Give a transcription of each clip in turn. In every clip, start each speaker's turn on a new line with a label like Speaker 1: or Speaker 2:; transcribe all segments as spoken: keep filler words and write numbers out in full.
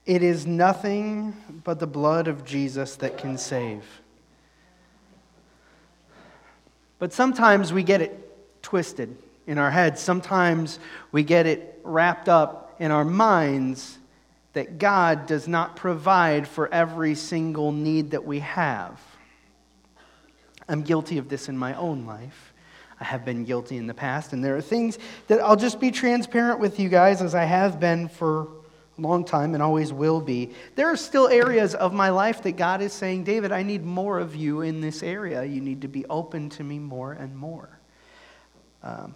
Speaker 1: It is nothing but the blood of Jesus that can save. But sometimes we get it twisted in our heads. Sometimes we get it wrapped up in our minds that God does not provide for every single need that we have. I'm guilty of this in my own life. I have been guilty in the past, and there are things that I'll just be transparent with you guys, as I have been for a long time and always will be. There are still areas of my life that God is saying, David, I need more of you in this area. You need to be open to me more and more. Um,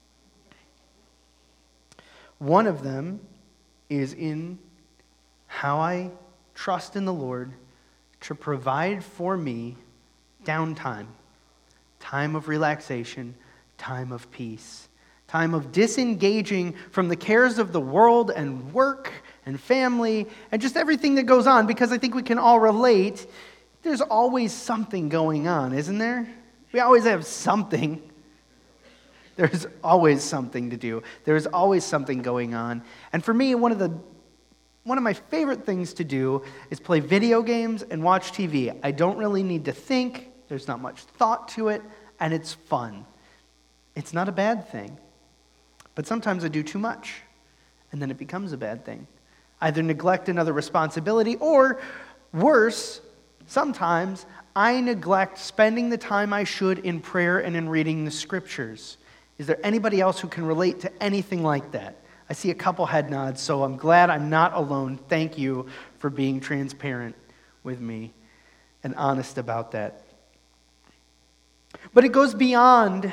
Speaker 1: one of them is in how I trust in the Lord to provide for me downtime, time of relaxation, time of peace, time of disengaging from the cares of the world and work and family and just everything that goes on, because I think we can all relate. There's always something going on, isn't there? We always have something. There's always something to do. There's always something going on. And for me, one of the One of my favorite things to do is play video games and watch T V. I don't really need to think. There's not much thought to it, and it's fun. It's not a bad thing. But sometimes I do too much, and then it becomes a bad thing. Either neglect another responsibility, or worse, sometimes I neglect spending the time I should in prayer and in reading the scriptures. Is there anybody else who can relate to anything like that? I see a couple head nods, so I'm glad I'm not alone. Thank you for being transparent with me and honest about that. But it goes beyond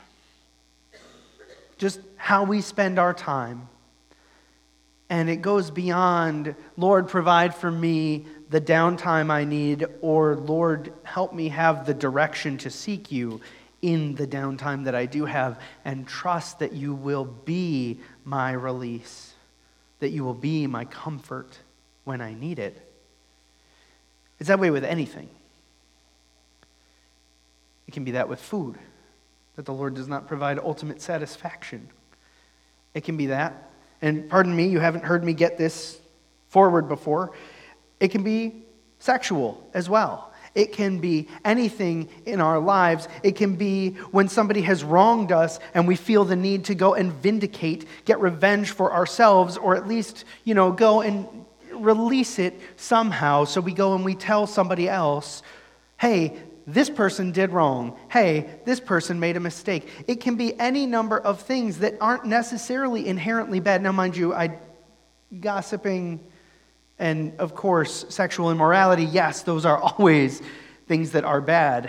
Speaker 1: just how we spend our time. And it goes beyond, Lord, provide for me the downtime I need, or Lord, help me have the direction to seek you in the downtime that I do have, and trust that you will be my release, that you will be my comfort when I need it. It's that way with anything. It can be that with food, that the Lord does not provide ultimate satisfaction. It can be that, and pardon me, you haven't heard me get this forward before. It can be sexual as well. It can be anything in our lives. It can be when somebody has wronged us and we feel the need to go and vindicate, get revenge for ourselves, or at least, you know, go and release it somehow. So we go and we tell somebody else, hey, this person did wrong. Hey, this person made a mistake. It can be any number of things that aren't necessarily inherently bad. Now, mind you, I gossiping and, of course, sexual immorality, yes, those are always things that are bad.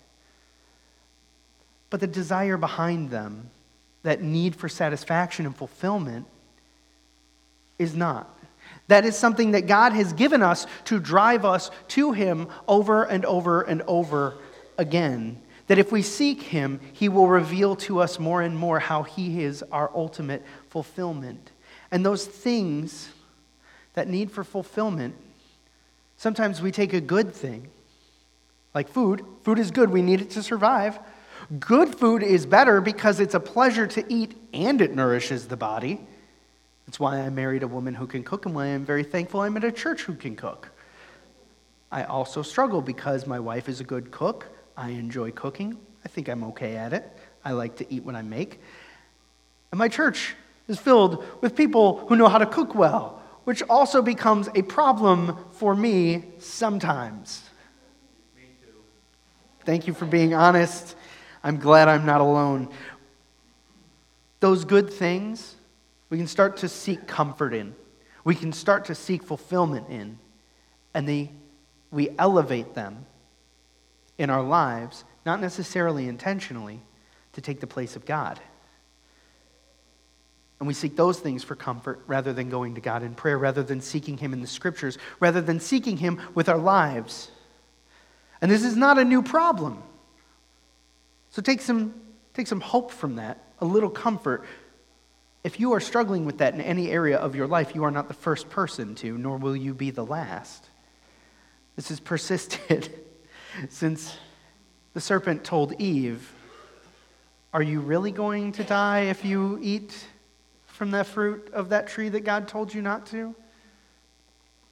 Speaker 1: But the desire behind them, that need for satisfaction and fulfillment, is not. That is something that God has given us to drive us to Him over and over and over again. That if we seek Him, He will reveal to us more and more how He is our ultimate fulfillment. And those things, that need for fulfillment, sometimes we take a good thing, like food. Food is good. We need it to survive. Good food is better because it's a pleasure to eat and it nourishes the body. That's why I married a woman who can cook, and why I'm very thankful I'm at a church who can cook. I also struggle because my wife is a good cook. I enjoy cooking. I think I'm okay at it. I like to eat what I make. And my church is filled with people who know how to cook well, which also becomes a problem for me sometimes.
Speaker 2: Me too.
Speaker 1: Thank you for being honest. I'm glad I'm not alone. Those good things, we can start to seek comfort in. We can start to seek fulfillment in. And they, we elevate them in our lives, not necessarily intentionally, to take the place of God. And we seek those things for comfort rather than going to God in prayer, rather than seeking Him in the Scriptures, rather than seeking Him with our lives. And this is not a new problem. So take some, take some hope from that, a little comfort. If you are struggling with that in any area of your life, you are not the first person to, nor will you be the last. This has persisted since the serpent told Eve, are you really going to die if you eat from that fruit of that tree that God told you not to?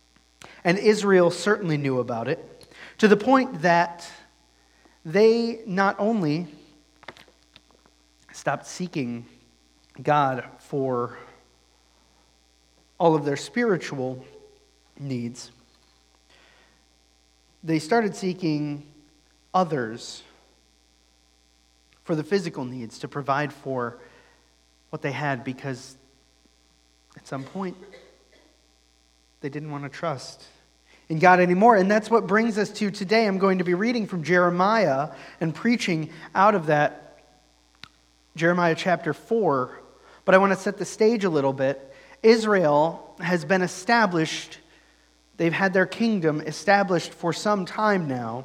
Speaker 1: And Israel certainly knew about it, to the point that they not only stopped seeking God for all of their spiritual needs, they started seeking others for the physical needs to provide for what they had, because at some point they didn't want to trust in God anymore. And that's what brings us to today. I'm going to be reading from Jeremiah and preaching out of that, Jeremiah chapter four. But I want to set the stage a little bit. Israel has been established. They've had their kingdom established for some time now.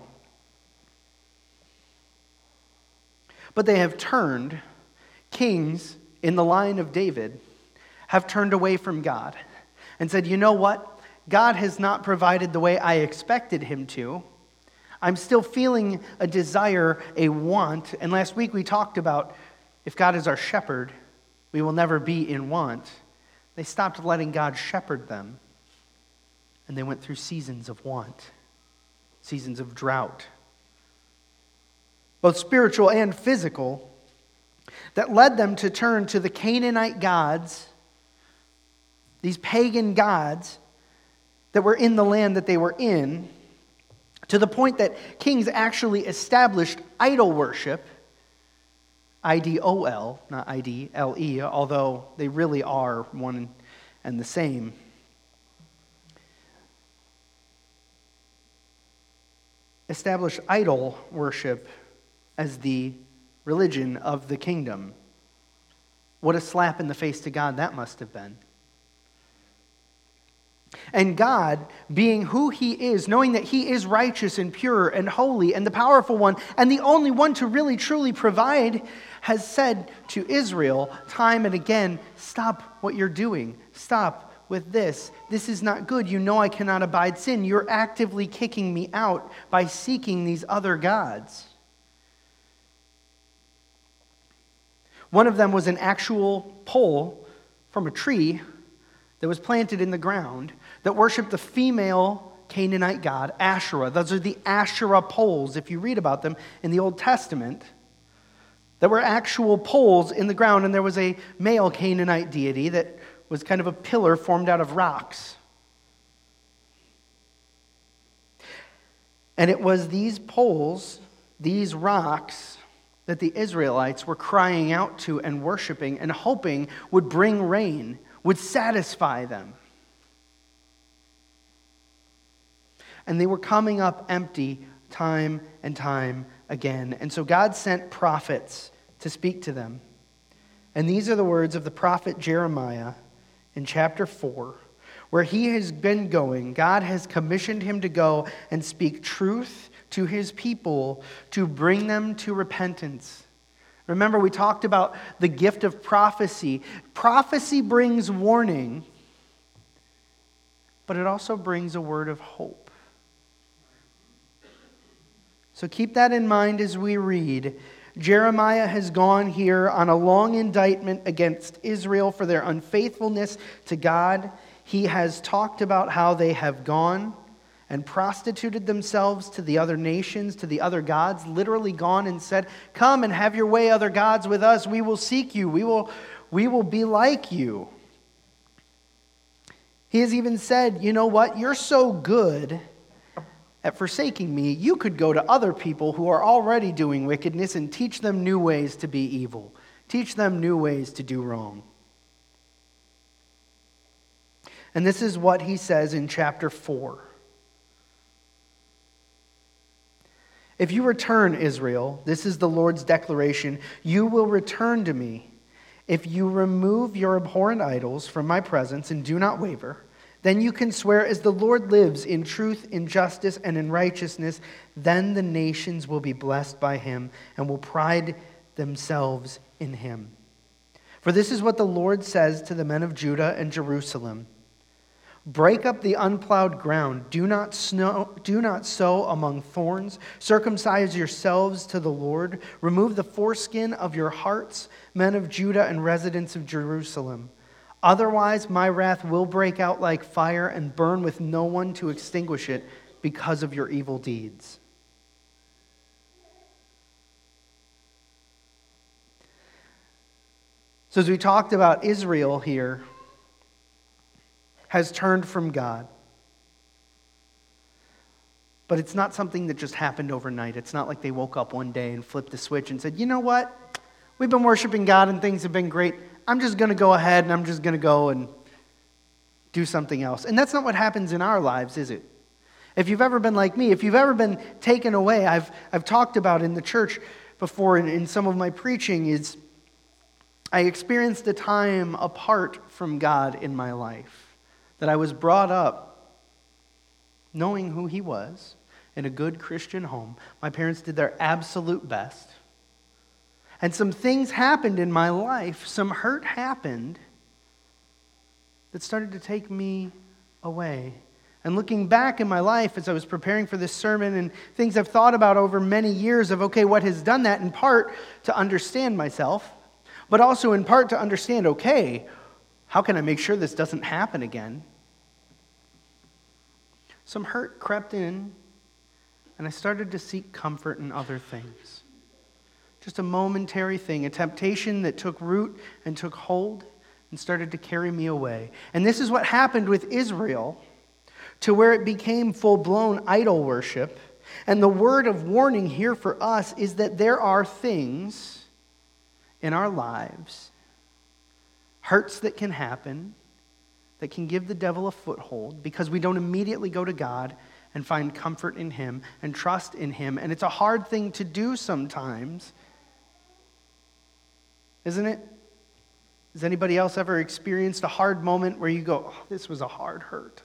Speaker 1: But they have turned, kings in the line of David have turned away from God and said, you know what? God has not provided the way I expected him to. I'm still feeling a desire, a want. And last week we talked about if God is our shepherd, we will never be in want. They stopped letting God shepherd them. And they went through seasons of want, seasons of drought, both spiritual and physical, that led them to turn to the Canaanite gods, these pagan gods that were in the land that they were in, to the point that kings actually established idol worship, I D O L, not I D L E, although they really are one and the same. Established idol worship as the religion of the kingdom. What a slap in the face to God that must have been. And God, being who he is, knowing that he is righteous and pure and holy and the powerful one and the only one to really truly provide, has said to Israel time and again, stop what you're doing. Stop with this. This is not good. You know I cannot abide sin. You're actively kicking me out by seeking these other gods. One of them was an actual pole from a tree that was planted in the ground that worshiped the female Canaanite god, Asherah. Those are the Asherah poles, if you read about them in the Old Testament. There were actual poles in the ground, and there was a male Canaanite deity that was kind of a pillar formed out of rocks. And it was these poles, these rocks, that the Israelites were crying out to and worshiping and hoping would bring rain, would satisfy them. And they were coming up empty time and time again. And so God sent prophets to speak to them. And these are the words of the prophet Jeremiah in chapter four, where he has been going. God has commissioned him to go and speak truth to his people, to bring them to repentance. Remember, we talked about the gift of prophecy. Prophecy brings warning, but it also brings a word of hope. So keep that in mind as we read. Jeremiah has gone here on a long indictment against Israel for their unfaithfulness to God. He has talked about how they have gone and prostituted themselves to the other nations, to the other gods, literally gone and said, come and have your way, other gods, with us. We will seek you. We will, we will be like you. He has even said, you know what? You're so good at forsaking me, you could go to other people who are already doing wickedness and teach them new ways to be evil. Teach them new ways to do wrong. And this is what he says in chapter four. If you return, Israel, this is the Lord's declaration, you will return to me. If you remove your abhorrent idols from my presence and do not waver, then you can swear as the Lord lives in truth, in justice, and in righteousness. Then the nations will be blessed by him and will pride themselves in him. For this is what the Lord says to the men of Judah and Jerusalem. Break up the unplowed ground. Do not snow, do not sow among thorns. Circumcise yourselves to the Lord. Remove the foreskin of your hearts, men of Judah and residents of Jerusalem. Otherwise, my wrath will break out like fire and burn with no one to extinguish it because of your evil deeds. So as we talked about, Israel here has turned from God. But it's not something that just happened overnight. It's not like they woke up one day and flipped the switch and said, you know what? We've been worshiping God and things have been great. I'm just going to go ahead and I'm just going to go and do something else. And that's not what happens in our lives, is it? If you've ever been like me, if you've ever been taken away, I've I've talked about in the church before in, in some of my preaching, is I experienced a time apart from God in my life. That I was brought up knowing who He was in a good Christian home. My parents did their absolute best. And some things happened in my life, some hurt happened that started to take me away. And looking back in my life as I was preparing for this sermon and things I've thought about over many years of, okay, what has done that? In part to understand myself, but also in part to understand, okay, how can I make sure this doesn't happen again? Some hurt crept in, and I started to seek comfort in other things. Just a momentary thing, a temptation that took root and took hold and started to carry me away. And this is what happened with Israel, to where it became full-blown idol worship. And the word of warning here for us is that there are things in our lives, hurts that can happen, that can give the devil a foothold because we don't immediately go to God and find comfort in Him and trust in Him. And it's a hard thing to do sometimes, isn't it? Has anybody else ever experienced a hard moment where you go, oh, this was a hard hurt?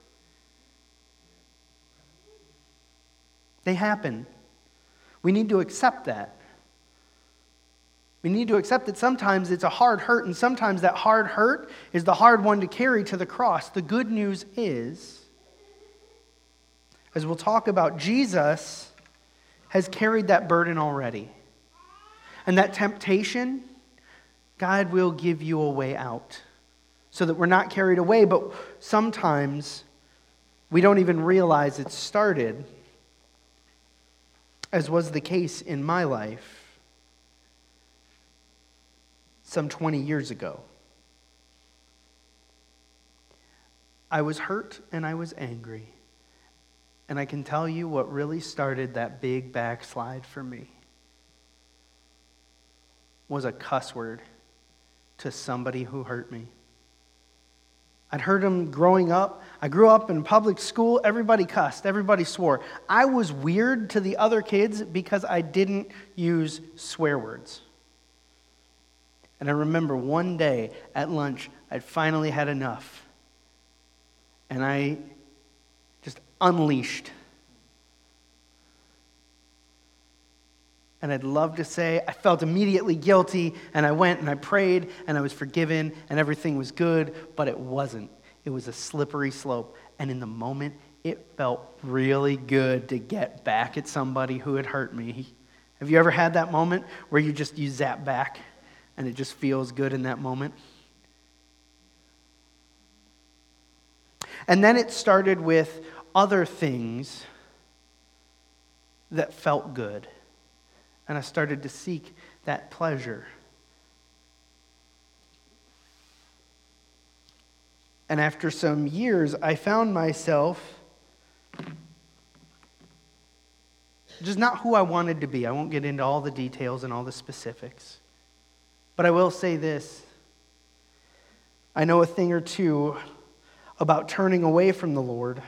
Speaker 1: They happen. We need to accept that. We need to accept that sometimes it's a hard hurt, and sometimes that hard hurt is the hard one to carry to the cross. The good news is, as we'll talk about, Jesus has carried that burden already. And that temptation, God will give you a way out so that we're not carried away, but sometimes we don't even realize it started, as was the case in my life some twenty years ago. I was hurt and I was angry. And I can tell you what really started that big backslide for me was a cuss word to somebody who hurt me. I'd heard them growing up. I grew up in public school. Everybody cussed. Everybody swore. I was weird to the other kids because I didn't use swear words. And I remember one day at lunch, I'd finally had enough. And I just unleashed. And I'd love to say I felt immediately guilty, and I went and I prayed, and I was forgiven, and everything was good, but it wasn't. It was a slippery slope. And in the moment, it felt really good to get back at somebody who had hurt me. Have you ever had that moment where you just, you zap back, and it just feels good in that moment? And then it started with other things that felt good. And I started to seek that pleasure. And after some years, I found myself just not who I wanted to be. I won't get into all the details and all the specifics. But I will say this. I know a thing or two about turning away from the Lord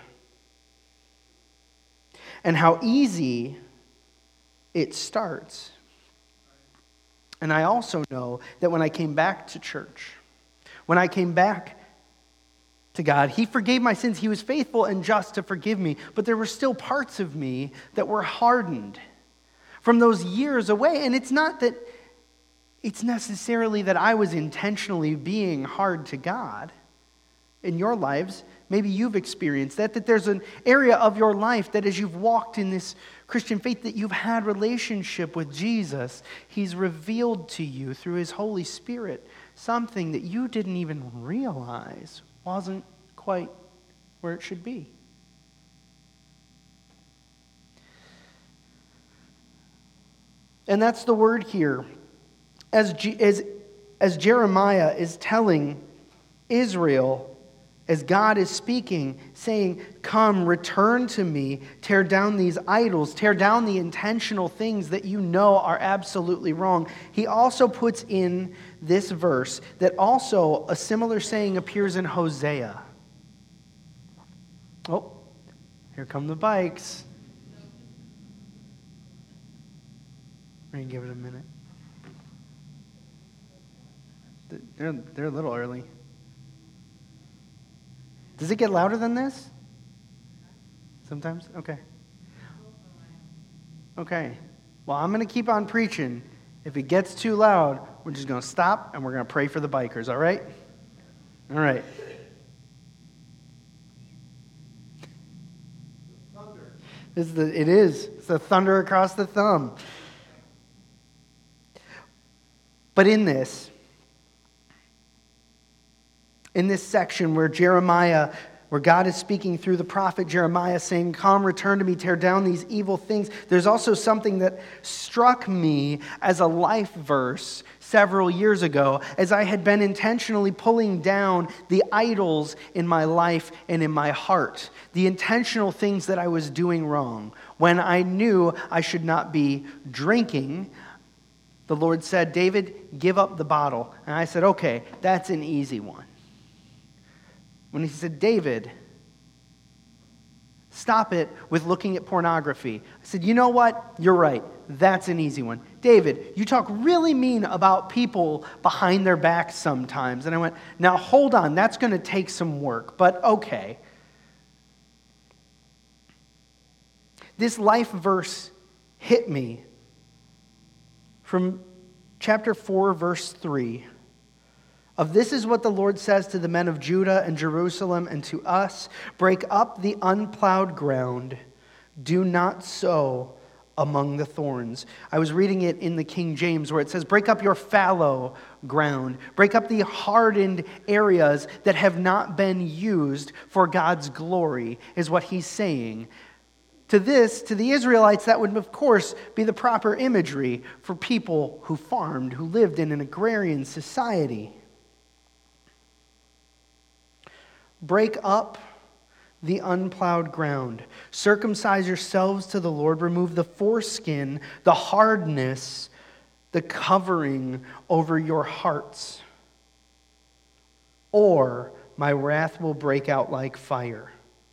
Speaker 1: and how easy it starts. And I also know that when I came back to church, when I came back to God, He forgave my sins. He was faithful and just to forgive me. But there were still parts of me that were hardened from those years away. And it's not that it's necessarily that I was intentionally being hard to God. In your lives, maybe you've experienced that, that there's an area of your life that as you've walked in this Christian faith, that you've had relationship with Jesus, He's revealed to you through His Holy Spirit something that you didn't even realize wasn't quite where it should be. And that's the word here. As, G- as, as Jeremiah is telling Israel, as God is speaking, saying, come, return to me, tear down these idols, tear down the intentional things that you know are absolutely wrong. He also puts in this verse that also a similar saying appears in Hosea. Oh, here come the bikes. We're going to give it a minute. They're, they're a little early. Does it get louder than this? Sometimes? Okay. Okay. Well, I'm going to keep on preaching. If it gets too loud, we're just going to stop and we're going to pray for the bikers, all right? All right. Thunder. This is the, it is. It's the thunder across the thumb. But in this, in this section where Jeremiah, where God is speaking through the prophet Jeremiah saying, come, return to me, tear down these evil things, there's also something that struck me as a life verse several years ago as I had been intentionally pulling down the idols in my life and in my heart, the intentional things that I was doing wrong. When I knew I should not be drinking, the Lord said, David, give up the bottle. And I said, okay, that's an easy one. When he said, David, stop it with looking at pornography. I said, you know what? You're right. That's an easy one. David, you talk really mean about people behind their backs sometimes. And I went, now hold on. That's going to take some work, but okay. This life verse hit me from chapter four, verse three. Of this is what the Lord says to the men of Judah and Jerusalem and to us, break up the unplowed ground, do not sow among the thorns. I was reading it in the King James where it says, break up your fallow ground, break up the hardened areas that have not been used for God's glory, is what he's saying. To this, to the Israelites, that would of course be the proper imagery for people who farmed, who lived in an agrarian society. Break up the unplowed ground. Circumcise yourselves to the Lord. Remove the foreskin, the hardness, the covering over your hearts. Or my wrath will break out like fire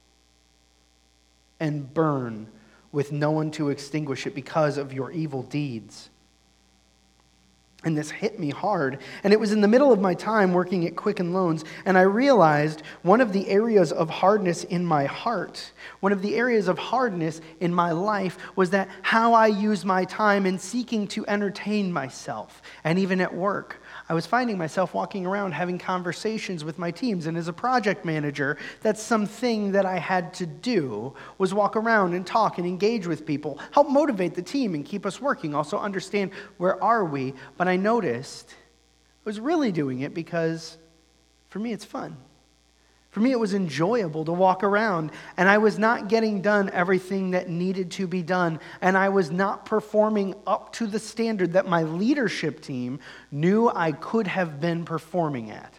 Speaker 1: and burn with no one to extinguish it because of your evil deeds. And this hit me hard. And it was in the middle of my time working at Quicken Loans, and I realized one of the areas of hardness in my heart, one of the areas of hardness in my life was that how I use my time in seeking to entertain myself. And even at work, I was finding myself walking around having conversations with my teams. And as a project manager, that's something that I had to do, was walk around and talk and engage with people, help motivate the team and keep us working, also understand where are we. But I noticed I was really doing it because for me it's fun. For me, it was enjoyable to walk around, and I was not getting done everything that needed to be done, and I was not performing up to the standard that my leadership team knew I could have been performing at.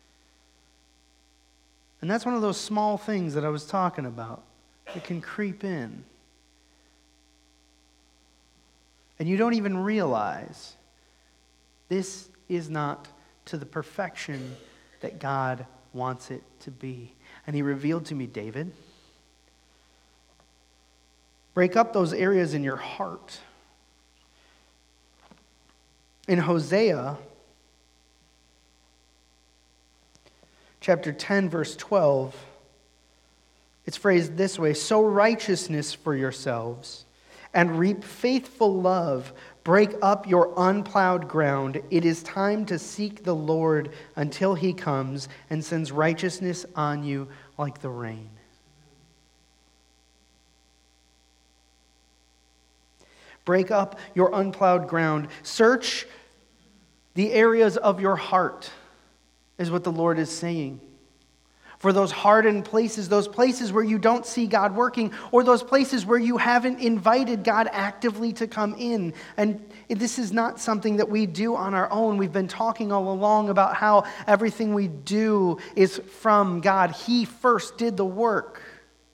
Speaker 1: And that's one of those small things that I was talking about that can creep in. And you don't even realize this is not to the perfection that God wants it to be. And he revealed to me, David, break up those areas in your heart. In Hosea, chapter ten, verse twelve, it's phrased this way: sow righteousness for yourselves and reap faithful love. Break up your unplowed ground. It is time to seek the Lord until he comes and sends righteousness on you like the rain. Break up your unplowed ground. Search the areas of your heart is what the Lord is saying. For those hardened places, those places where you don't see God working, or those places where you haven't invited God actively to come in. And this is not something that we do on our own. We've been talking all along about how everything we do is from God. He first did the work.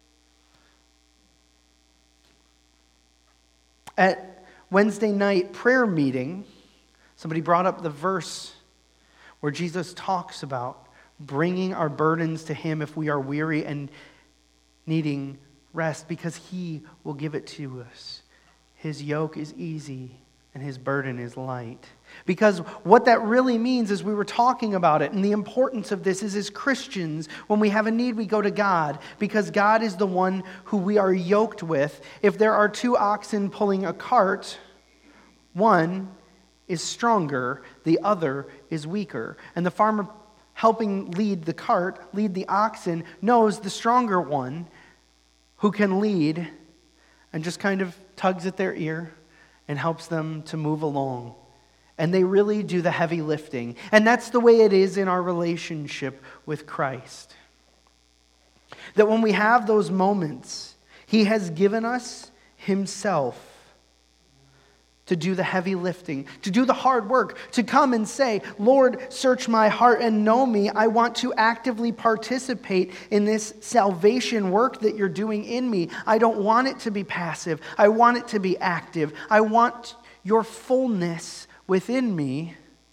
Speaker 1: At Wednesday night prayer meeting, somebody brought up the verse where Jesus talks about bringing our burdens to him if we are weary and needing rest, because he will give it to us. His yoke is easy and his burden is light. Because what that really means is, we were talking about it, and the importance of this is, as Christians, when we have a need, we go to God, because God is the one who we are yoked with. If there are two oxen pulling a cart, one is stronger, the other is weaker. And the farmer helping lead the cart, lead the oxen, knows the stronger one who can lead, and just kind of tugs at their ear and helps them to move along. And they really do the heavy lifting. And that's the way it is in our relationship with Christ. That when we have those moments, he has given us himself to do the heavy lifting, to do the hard work, to come and say, Lord, search my heart and know me. I want to actively participate in this salvation work that you're doing in me. I don't want it to be passive. I want it to be active. I want your fullness within me.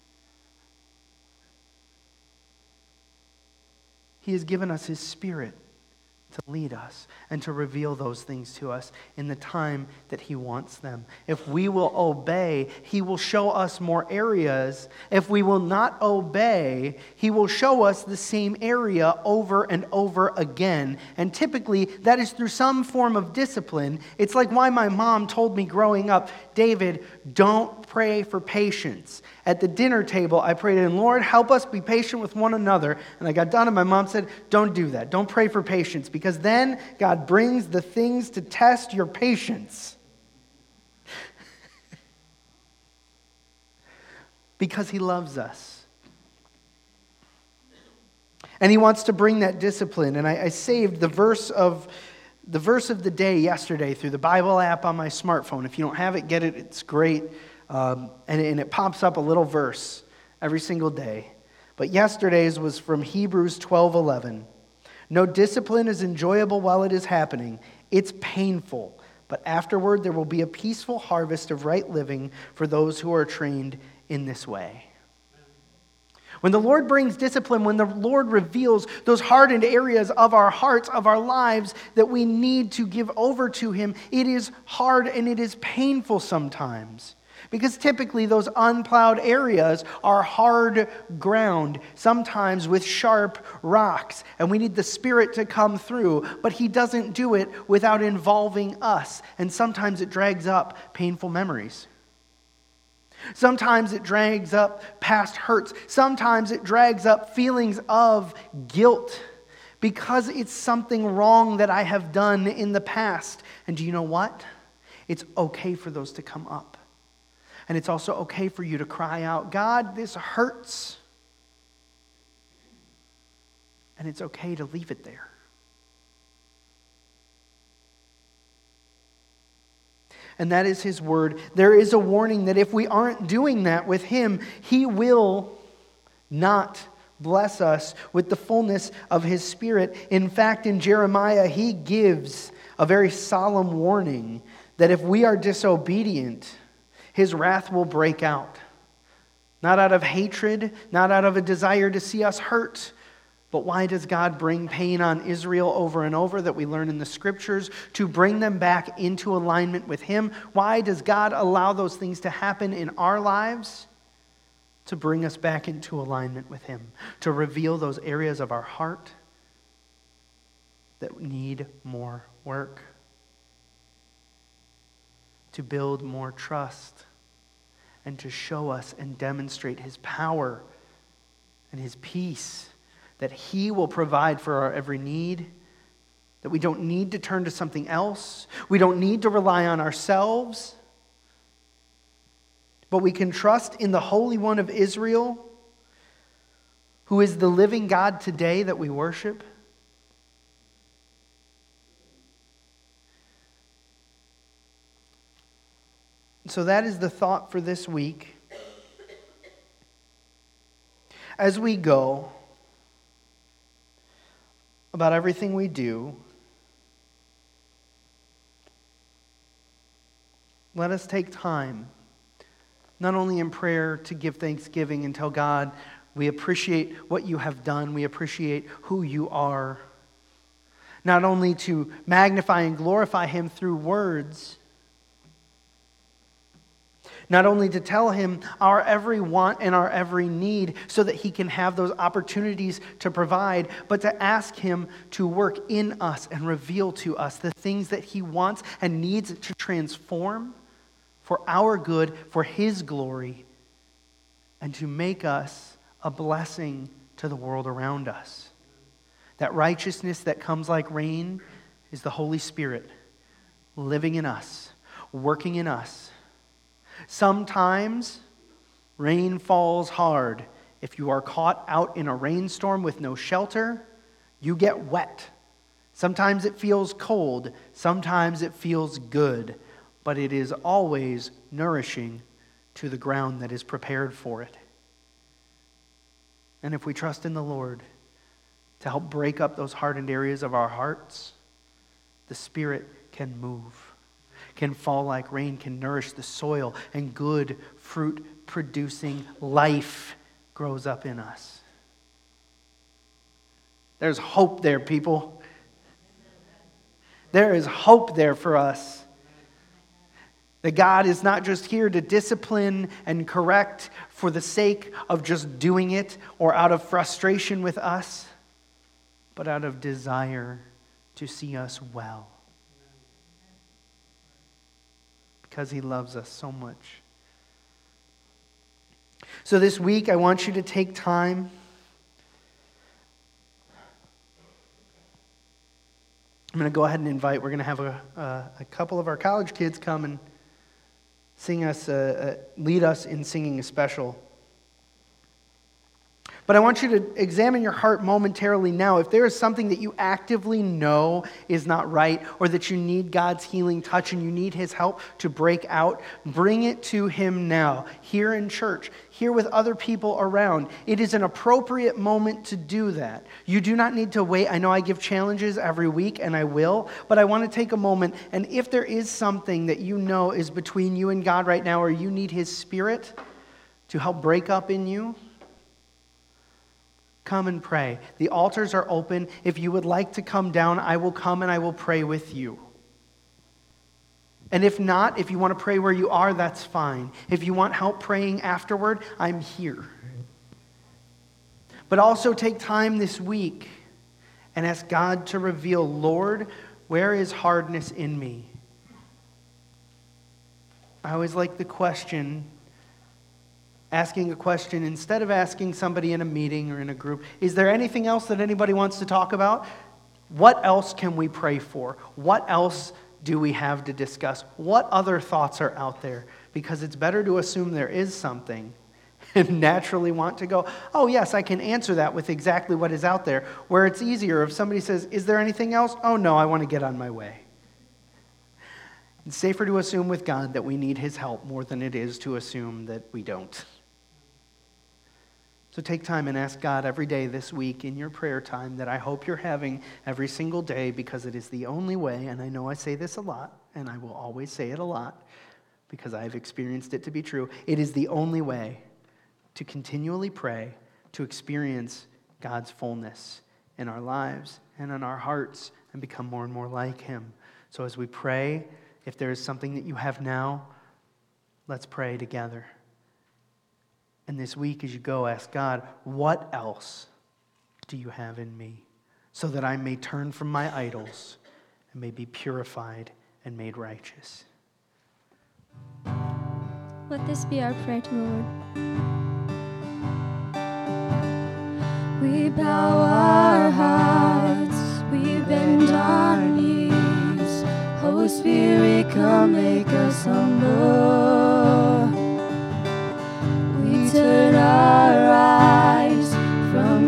Speaker 1: He has given us his Spirit to lead us and to reveal those things to us in the time that he wants them. If we will obey, he will show us more areas. If we will not obey, he will show us the same area over and over again. And typically, that is through some form of discipline. It's like why my mom told me growing up, David, don't pray for patience. At the dinner table, I prayed, and Lord, help us be patient with one another. And I got done, and my mom said, don't do that. Don't pray for patience, because then God brings the things to test your patience. Because he loves us. And he wants to bring that discipline. And I, I saved the verse of the verse of the day yesterday through the Bible app on my smartphone. If you don't have it, get it. It's great. Um, and, and it pops up a little verse every single day. But yesterday's was from Hebrews twelve eleven. No discipline is enjoyable while it is happening. It's painful. But afterward there will be a peaceful harvest of right living for those who are trained in this way. When the Lord brings discipline, when the Lord reveals those hardened areas of our hearts, of our lives that we need to give over to him, it is hard and it is painful sometimes. Because typically those unplowed areas are hard ground, sometimes with sharp rocks, and we need the Spirit to come through, but he doesn't do it without involving us, and sometimes it drags up painful memories. Sometimes it drags up past hurts. Sometimes it drags up feelings of guilt because it's something wrong that I have done in the past. And do you know what? It's okay for those to come up. And it's also okay for you to cry out, God, this hurts. And it's okay to leave it there. And that is his word. There is a warning that if we aren't doing that with him, he will not bless us with the fullness of his Spirit. In fact, in Jeremiah, he gives a very solemn warning that if we are disobedient, his wrath will break out. Not out of hatred, not out of a desire to see us hurt. But why does God bring pain on Israel over and over that we learn in the scriptures? To bring them back into alignment with him. Why does God allow those things to happen in our lives? To bring us back into alignment with him. To reveal those areas of our heart that need more work. To build more trust. And to show us and demonstrate his power and his peace. That he will provide for our every need. That we don't need to turn to something else. We don't need to rely on ourselves. But we can trust in the Holy One of Israel, who is the living God today that we worship. So that is the thought for this week. As we go about everything we do, let us take time, not only in prayer to give thanksgiving and tell God, we appreciate what you have done, we appreciate who you are, not only to magnify and glorify him through words, not only to tell him our every want and our every need so that he can have those opportunities to provide, but to ask him to work in us and reveal to us the things that he wants and needs to transform for our good, for his glory, and to make us a blessing to the world around us. That righteousness that comes like rain is the Holy Spirit living in us, working in us. Sometimes rain falls hard. If you are caught out in a rainstorm with no shelter, you get wet. Sometimes it feels cold. Sometimes it feels good. But it is always nourishing to the ground that is prepared for it. And if we trust in the Lord to help break up those hardened areas of our hearts, the Spirit can move, can fall like rain, can nourish the soil, and good fruit-producing life grows up in us. There's hope there, people. There is hope there for us. That God is not just here to discipline and correct for the sake of just doing it or out of frustration with us, but out of desire to see us well. Because he loves us so much. So this week, I want you to take time I'm going to go ahead and invite, we're going to have a, a, a couple of our college kids come and sing us, uh, uh, lead us in singing a special. But I want you to examine your heart momentarily now. If there is something that you actively know is not right, or that you need God's healing touch and you need his help to break out, bring it to him now, here in church, here with other people around. It is an appropriate moment to do that. You do not need to wait. I know I give challenges every week, and I will, but I want to take a moment, and if there is something that you know is between you and God right now, or you need his Spirit to help break up in you, come and pray. The altars are open. If you would like to come down, I will come and I will pray with you. And if not, if you want to pray where you are, that's fine. If you want help praying afterward, I'm here. But also take time this week and ask God to reveal, Lord, where is hardness in me? I always like the question, asking a question instead of asking somebody in a meeting or in a group, is there anything else that anybody wants to talk about? What else can we pray for? What else do we have to discuss? What other thoughts are out there? Because it's better to assume there is something and naturally want to go, oh yes, I can answer that with exactly what is out there. Where it's easier if somebody says, is there anything else? Oh no, I want to get on my way. It's safer to assume with God that we need his help more than it is to assume that we don't. So take time and ask God every day this week in your prayer time that I hope you're having every single day, because it is the only way, and I know I say this a lot, and I will always say it a lot because I've experienced it to be true. It is the only way to continually pray, to experience God's fullness in our lives and in our hearts and become more and more like him. So as we pray, if there is something that you have now, let's pray together. And this week as you go, ask God, what else do you have in me so that I may turn from my idols and may be purified and made righteous?
Speaker 2: Let this be our prayer to the Lord. We bow our hearts, we bend our knees. Holy Spirit, come make us humble. Turn our eyes from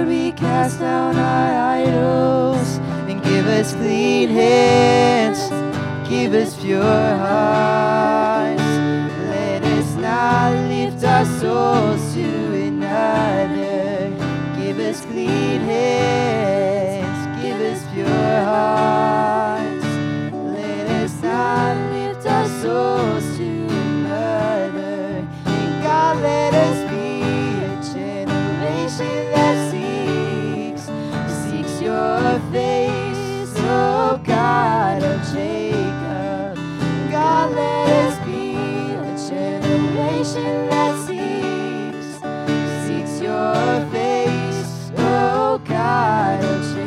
Speaker 3: Lord, we cast down our idols and give us clean hands, give us pure hearts. Let us not lift our souls to another. Give us clean hands, give us pure hearts. Let us not lift our souls to another. And God, let us be a generation that seeks, seeks your face, oh God of Jacob. God, let us be a generation that seeks, seeks your face, oh God of Jacob.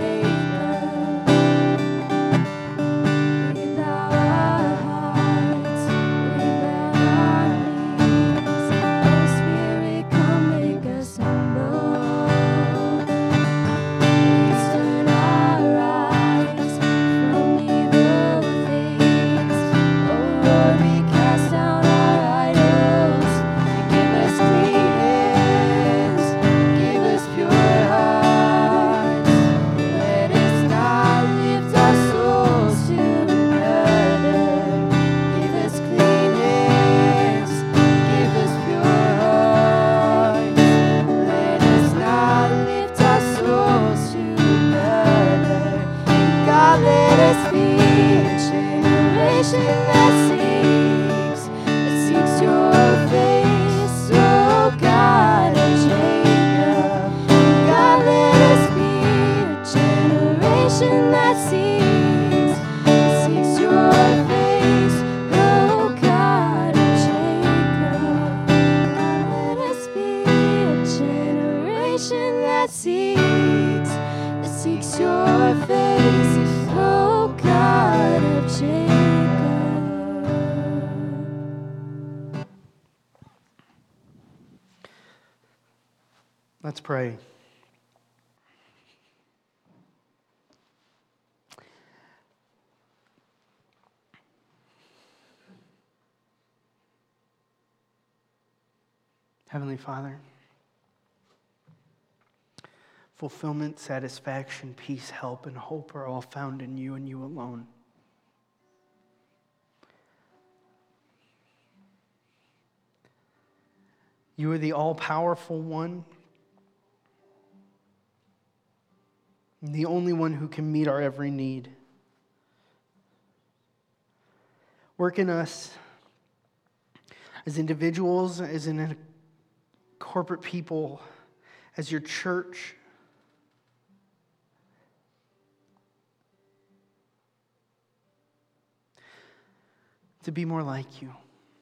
Speaker 3: We bow our hearts, we bow our knees. Holy Spirit, come make us humble. Please turn our eyes from evil things. Oh Lord, we cast down our idols and give us clean hands, give us pure hearts. Let us not lift our souls to another. Give us clean hands, give us pure hearts. Let us not lift our souls to another. God, let us be a generation that seeks, that seeks your face, oh God of Jacob. God, let us be a generation that seeks, that seeks your face, oh God of Jacob. God, let us be a generation that seeks, that seeks your face, oh God of Jacob.
Speaker 1: Let's pray. Heavenly Father, fulfillment, satisfaction, peace, help, and hope are all found in you and you alone. You are the all-powerful one, the only one who can meet our every need. Work in us as individuals, as in a corporate people, as your church. To be more like you.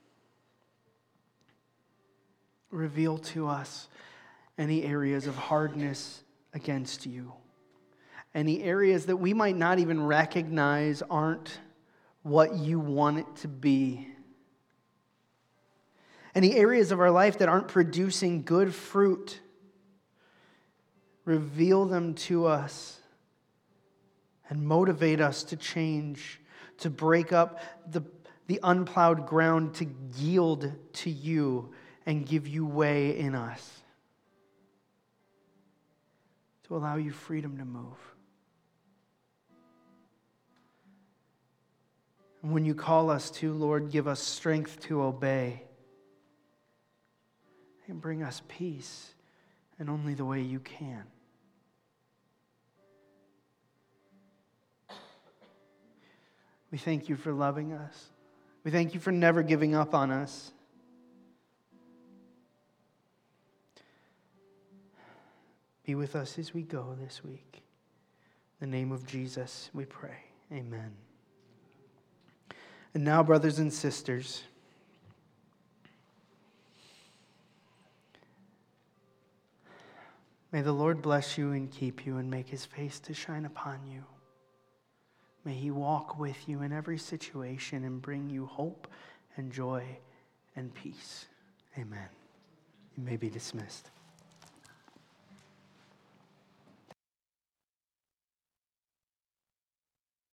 Speaker 1: Reveal to us any areas of hardness against you. Any areas that we might not even recognize aren't what you want it to be. Any areas of our life that aren't producing good fruit. Reveal them to us and motivate us to change, to break up the, the unplowed ground, to yield to you and give you way in us. To allow you freedom to move. And when you call us to, Lord, give us strength to obey. And bring us peace in only the way you can. We thank you for loving us. We thank you for never giving up on us. Be with us as we go this week. In the name of Jesus, we pray. Amen. And now, brothers and sisters, may the Lord bless you and keep you and make his face to shine upon you. May he walk with you in every situation and bring you hope and joy and peace. Amen. You may be dismissed.